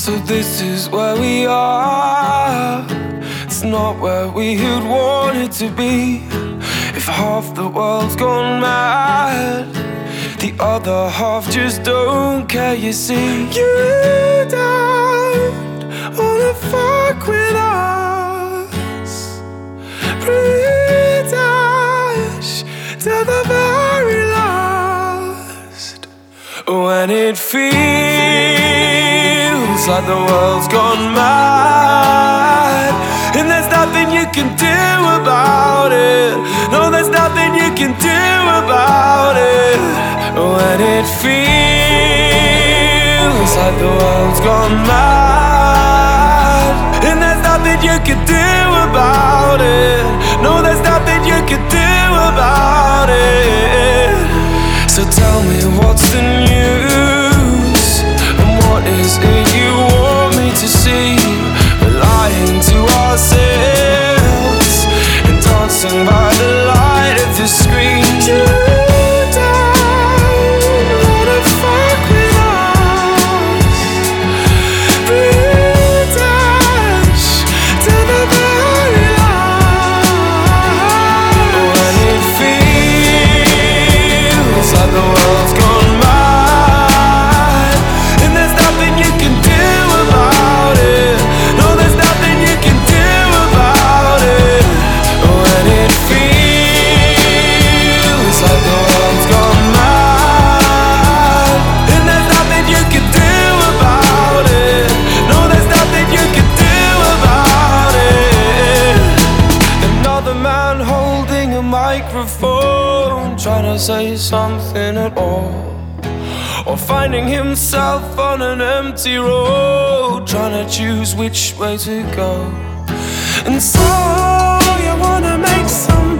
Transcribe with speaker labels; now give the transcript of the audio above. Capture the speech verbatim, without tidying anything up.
Speaker 1: So this is where we are. It's not where we had wanted to be. If half the world's gone mad, the other half just don't care, you see. You don't wanna fuck with us. Pretend to the very last. When it feels like the world's gone mad, and there's nothing you can do about it. No, there's nothing you can do about it. When it feels like the world's gone mad, and there's nothing you can do about it. No, there's nothing you can do about it. So tell me what's the news, and what is it you want me to see? We're lying to ourselves and dancing by the light of the screen. You don't wanna fuck with us. Pretend to the very last. When it feels like the world's gone mad, and there's nothing you can do about it. No, there's nothing you can do about it. When it feels like the world's gone mad, and there's nothing you can do about it. No, there's nothing you can do about it. Another man holding a microphone, trying to say something at all, or finding himself on an empty road, trying to choose which way to go. And so you wanna make some